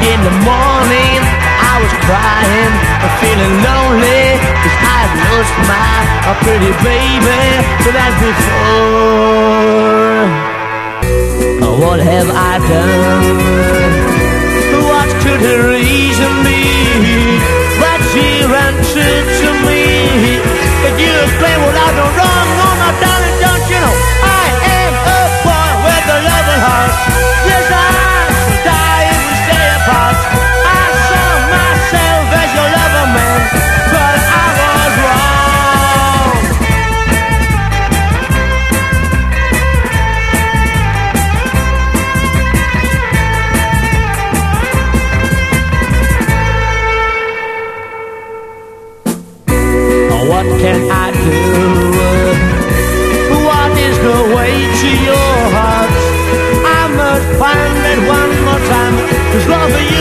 In the morning I was crying, feeling lonely, 'cause I had lost my pretty baby that before. What have I done? What could the reason be? But she ran true to me. Could you explain what I've done wrong? No, my darling, don't you know I am a boy with a loving heart? Yes, I will die if we stay apart. I saw myself as your lover, man, but I was wrong. What can I do? What is the way to your heart? I must find it one more time, 'cause love for you